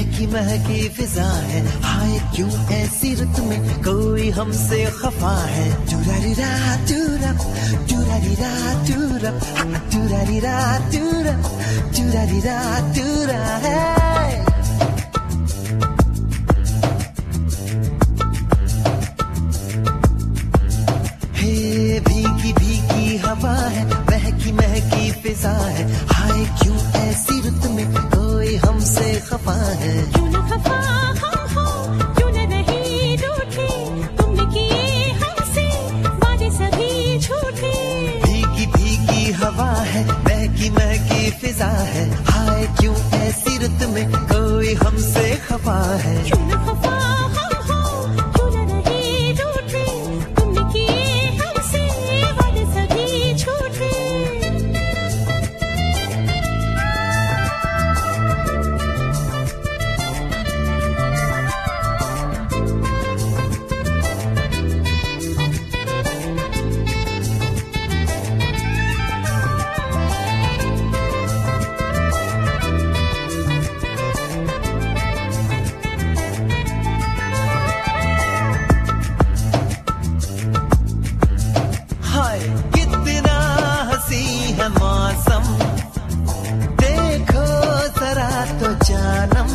महकी महकी फिजा है, हाय क्यों ऐसी रुत में कोई हमसे खफा है। टूरारीरा टूरप टूरारीरा टूरप टूरारीरा टूरप टूरारीरा टूरा है। भीगी भीगी हवा है, महकी महकी फिजा है, हाय क्यों ऐसी रुत में कोई हमसे खफा है। क्यों न खफा हम हो, क्यों न नहीं रूठे, तुमने किए हमसे वादे सभी झूठे। भीगी भीगी हवा है, महकी महकी फिजा है, हाय क्यों ऐसी रुत में कोई हमसे खफा है। क्यों न खफा हम हो, क्यों न नहीं रूठे, तुमने किए हमसे वादे सभी झूठे। कितना हंसी है मौसम, देखो जरा तो जानम।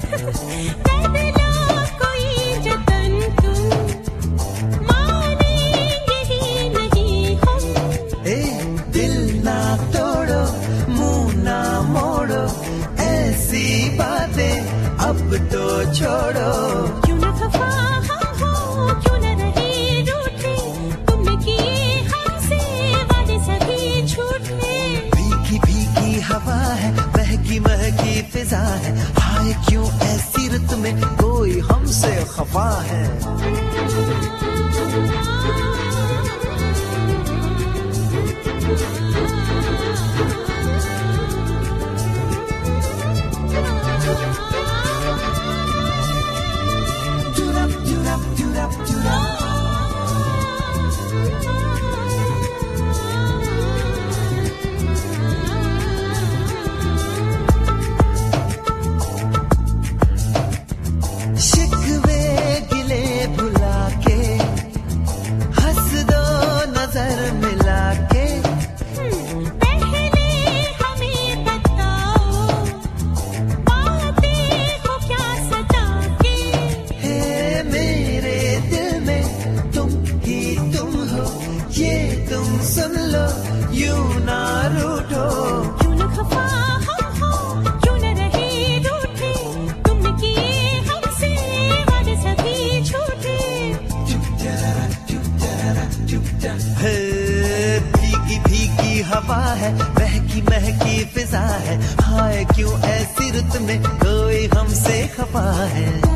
कोई जतन तुम मानेंगे ही नहीं हम। दिल ना तोड़ो, मुंह ना मोड़ो, ऐसी बातें अब तो छोड़ो। क्यों न खफा हम हो, क्यों न नहीं रूठे, तुमने किए हमसे वादे सभी झूठे। भीगी भीगी हवा है, महकी महकी फिजा है, हाय क्यों ऐसी रुत में कोई हमसे खफा है। शिकवे गिले भुला के, हंस दो नजर मिला के। पहले हमें बताओ, बातें को क्या सता के। हे मेरे दिल में तुम ही तुम हो, ये तुम सुन लो, यूं ना रूठो। क्यों न खफा हम हो, क्यों न रहे रूठे, तुमने किए हमसे वादे सभी झूठे। हे भीगी भीगी हवा है, महकी महकी फिजा है, हाय क्यों ऐसी रुत में कोई हमसे खफा है।